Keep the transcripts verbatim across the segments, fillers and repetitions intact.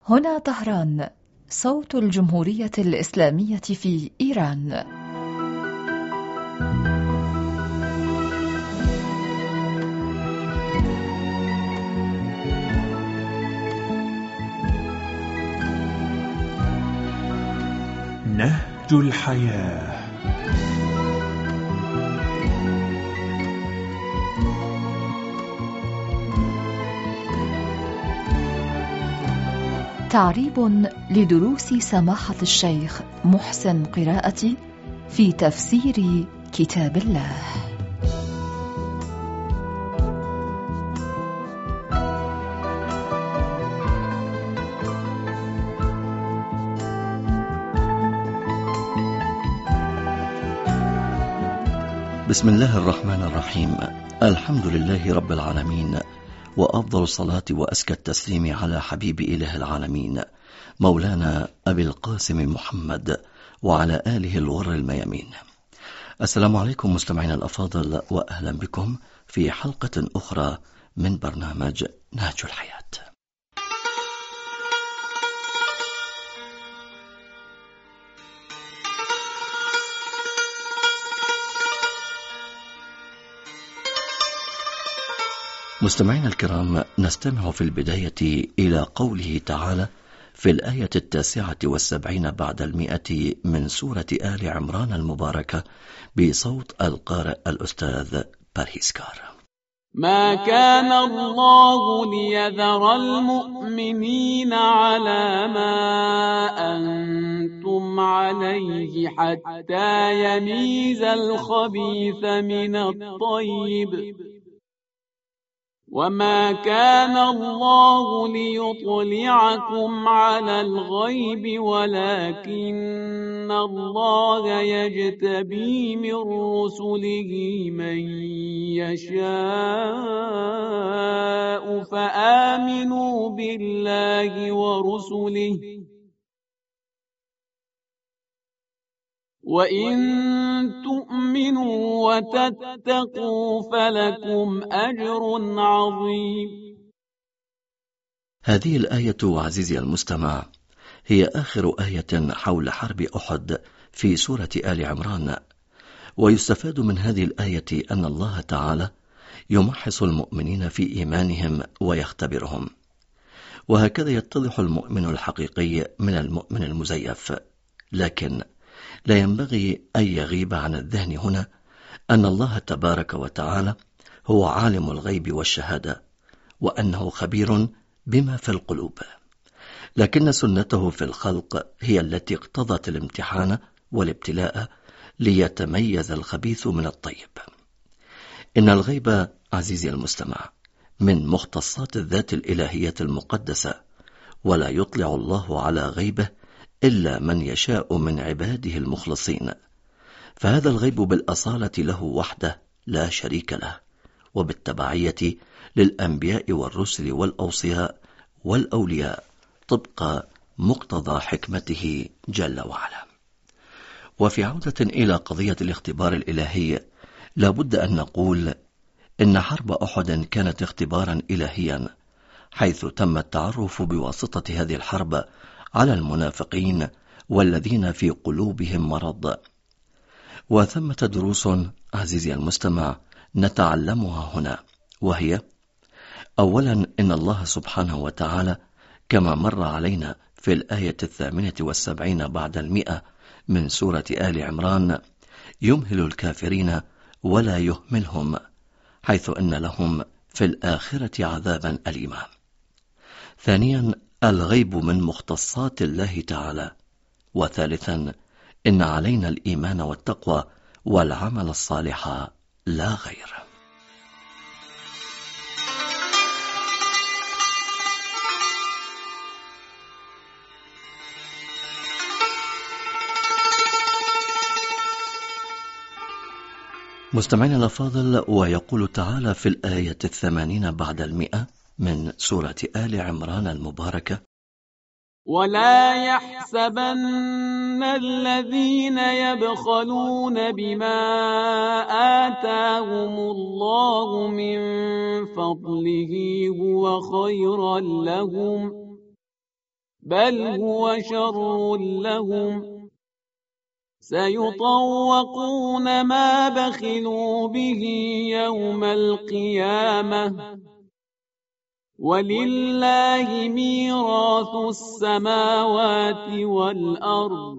هنا طهران، صوت الجمهورية الإسلامية في إيران. نهج الحياة. تعريب لدروس سماحة الشيخ محسن قراءتي في تفسير كتاب الله. بسم الله الرحمن الرحيم. الحمد لله رب العالمين، وأفضل الصلاة وأزكى التسليم على حبيب إله العالمين مولانا أبي القاسم محمد وعلى آله الغر الميامين. السلام عليكم مستمعينا الأفاضل، وأهلا بكم في حلقة أخرى من برنامج نهج الحياة. مستمعينا الكرام، نستمع في البداية إلى قوله تعالى في الآية التاسعة والسبعين بعد المئة من سورة آل عمران المباركة بصوت القارئ الأستاذ بارهيسكار. ما كان الله ليذر المؤمنين على ما أنتم عليه حتى يميز الخبيث من الطيب، وما كان الله ليطلعكم على الغيب ولكن الله يجتبي من رسله من يشاء فآمنوا بالله ورسله، وإن تؤمنوا وتتقوا فلكم أجر عظيم. هذه الآية عزيزي المستمع هي آخر آية حول حرب أحد في سورة آل عمران، ويستفاد من هذه الآية أن الله تعالى يمحص المؤمنين في إيمانهم ويختبرهم، وهكذا يتضح المؤمن الحقيقي من المؤمن المزيف. لكن لا ينبغي أن يغيب عن الذهن هنا أن الله تبارك وتعالى هو عالم الغيب والشهادة، وأنه خبير بما في القلوب، لكن سنته في الخلق هي التي اقتضت الامتحان والابتلاء ليتميز الخبيث من الطيب. إن الغيب عزيزي المستمع من مختصات الذات الإلهية المقدسة، ولا يطلع الله على غيبه إلا من يشاء من عباده المخلصين، فهذا الغيب بالأصالة له وحده لا شريك له، وبالتبعية للأنبياء والرسل والأوصياء والأولياء طبق مقتضى حكمته جل وعلا. وفي عودة إلى قضية الاختبار الإلهي، لابد أن نقول إن حرب أحد كانت اختبارا إلهيا، حيث تم التعرف بواسطة هذه الحرب على المنافقين والذين في قلوبهم مرض. وثمة دروس عزيزي المستمع نتعلمها هنا، وهي: أولا، إن الله سبحانه وتعالى كما مر علينا في الآية الثامنة والسبعين بعد المئة من سورة آل عمران يمهل الكافرين ولا يهملهم، حيث أن لهم في الآخرة عذابا أليما. ثانيا، الغيب من مختصات الله تعالى. وثالثا، إن علينا الإيمان والتقوى والعمل الصالح لا غير. مستمعين الأفاضل، ويقول تعالى في الآية الثمانين بعد المئة من سورة آل عمران المباركة: ولا يحسبن الذين يبخلون بما آتاهم الله من فضله هو خيرا لهم بل هو شر لهم سيطوقون ما بخلوا به يوم القيامة ولله ميراث السماوات والأرض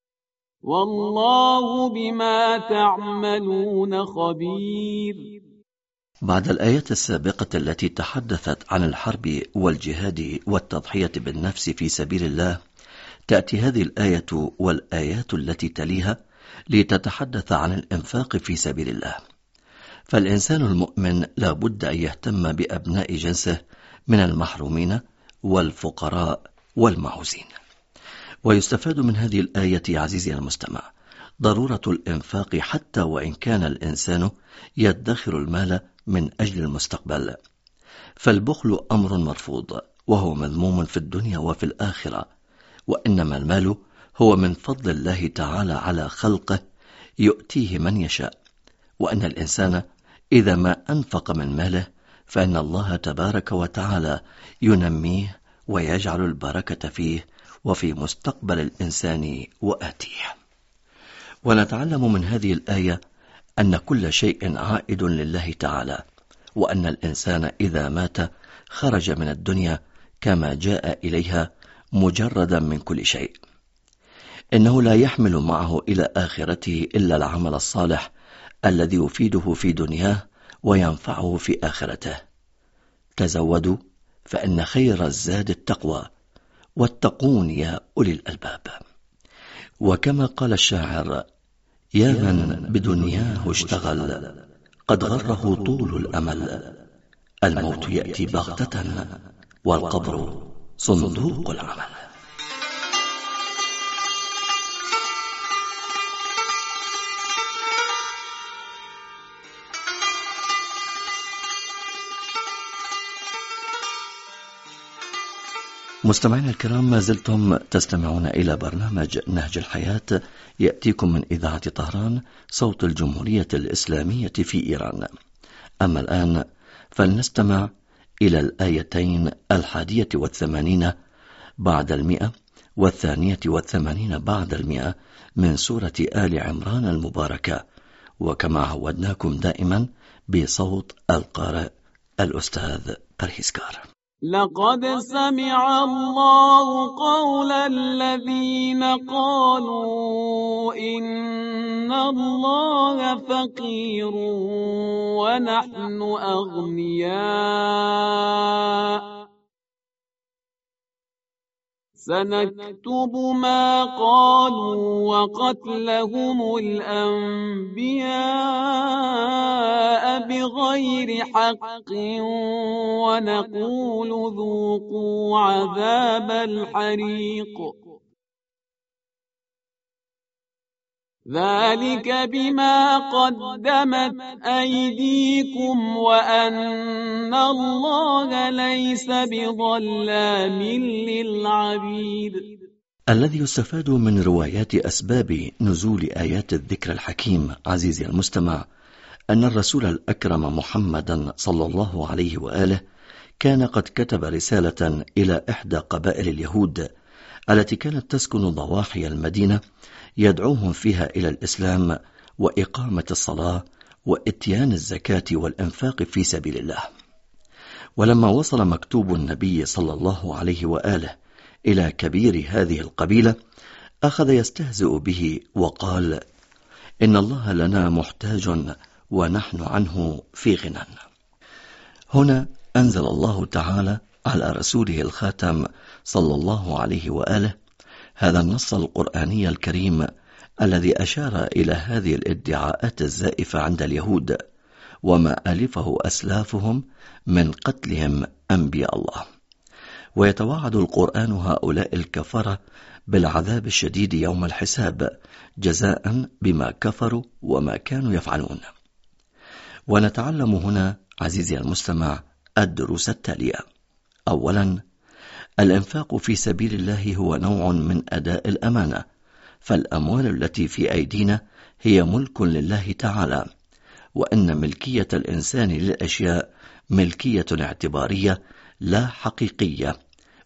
والله بما تعملون خبير. بعد الآيات السابقة التي تحدثت عن الحرب والجهاد والتضحية بالنفس في سبيل الله، تأتي هذه الآية والآيات التي تليها لتتحدث عن الإنفاق في سبيل الله. فالإنسان المؤمن لا بد أن يهتم بأبناء جنسه من المحرومين والفقراء والمعوزين. ويستفاد من هذه الآية عزيزي المستمع ضرورة الإنفاق حتى وإن كان الإنسان يدخر المال من أجل المستقبل، فالبخل أمر مرفوض وهو مذموم في الدنيا وفي الآخرة، وإنما المال هو من فضل الله تعالى على خلقه يؤتيه من يشاء، وأن الإنسان إذا ما أنفق من ماله فإن الله تبارك وتعالى ينميه ويجعل البركة فيه وفي مستقبل الإنسان وآتيه. ونتعلم من هذه الآية أن كل شيء عائد لله تعالى، وأن الإنسان إذا مات خرج من الدنيا كما جاء إليها مجردا من كل شيء. إنه لا يحمل معه إلى آخرته إلا العمل الصالح الذي يفيده في دنياه وينفعه في آخرته. تزودوا فإن خير الزاد التقوى، واتقون يا أولي الألباب. وكما قال الشاعر: يا من بدنياه اشتغل قد غره طول الأمل، الموت يأتي بغتة والقبر صندوق العمل. مستمعينا الكرام، ما زلتم تستمعون إلى برنامج نهج الحياة يأتيكم من إذاعة طهران صوت الجمهورية الإسلامية في إيران. أما الآن فلنستمع إلى الآيتين الحادية والثمانين بعد المئة والثانية والثمانين بعد المئة من سورة آل عمران المباركة، وكما عودناكم دائما بصوت القارئ الأستاذ برهيسكار. لقد سمع الله قول الذين قالوا إن الله فقير ونحن أغنياء سنكتب ما قالوا وقتلهم الأنبياء بغير حق ونقول ذوقوا عذاب الحريق ذلك بما قدمت أيديكم وأن الله ليس بظلام للعبيد. الذي يستفاد من روايات أسباب نزول آيات الذكر الحكيم عزيزي المستمع أن الرسول الأكرم محمدا صلى الله عليه وآله كان قد كتب رسالة إلى إحدى قبائل اليهود التي كانت تسكن ضواحي المدينة يدعوهم فيها إلى الإسلام وإقامة الصلاة وإتيان الزكاة والإنفاق في سبيل الله. ولما وصل مكتوب النبي صلى الله عليه وآله إلى كبير هذه القبيلة أخذ يستهزئ به وقال: إن الله لنا محتاج ونحن عنه في غنى. هنا أنزل الله تعالى على رسوله الخاتم صلى الله عليه وآله هذا النص القرآني الكريم الذي أشار إلى هذه الادعاءات الزائفة عند اليهود وما ألفه أسلافهم من قتلهم أنبياء الله. ويتوعد القرآن هؤلاء الكفرة بالعذاب الشديد يوم الحساب جزاء بما كفروا وما كانوا يفعلون. ونتعلم هنا عزيزي المستمع الدروس التالية. أولا، الإنفاق في سبيل الله هو نوع من أداء الأمانة، فالأموال التي في أيدينا هي ملك لله تعالى، وأن ملكية الإنسان للأشياء ملكية اعتبارية لا حقيقية،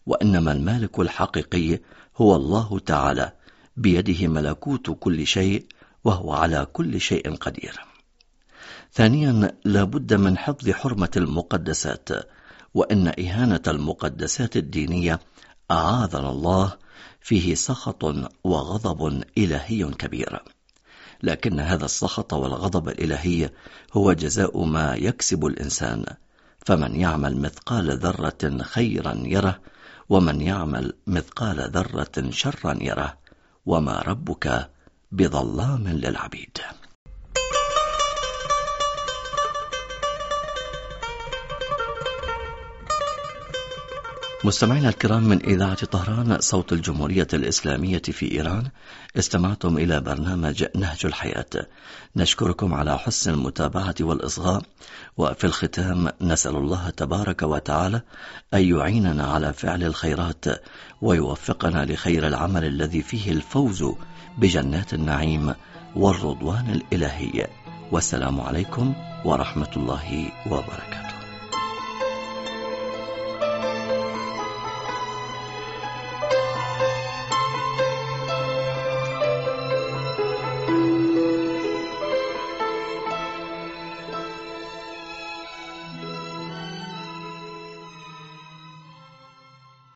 وإنما المالك الحقيقي هو الله تعالى، بيده ملكوت كل شيء، وهو على كل شيء قدير. ثانيا، لا بد من حفظ حرمة المقدسات، وإن إهانة المقدسات الدينية أعاذنا الله فيه سخط وغضب إلهي كبير، لكن هذا السخط والغضب الإلهي هو جزاء ما يكسب الإنسان، فمن يعمل مثقال ذرة خيرا يره، ومن يعمل مثقال ذرة شرا يره، وما ربك بظلام للعبيد. مستمعينا الكرام، من إذاعة طهران صوت الجمهورية الإسلامية في إيران، استمعتم إلى برنامج نهج الحياة. نشكركم على حسن المتابعة والإصغاء، وفي الختام نسأل الله تبارك وتعالى أن يعيننا على فعل الخيرات، ويوفقنا لخير العمل الذي فيه الفوز بجنات النعيم والرضوان الإلهي. والسلام عليكم ورحمة الله وبركاته.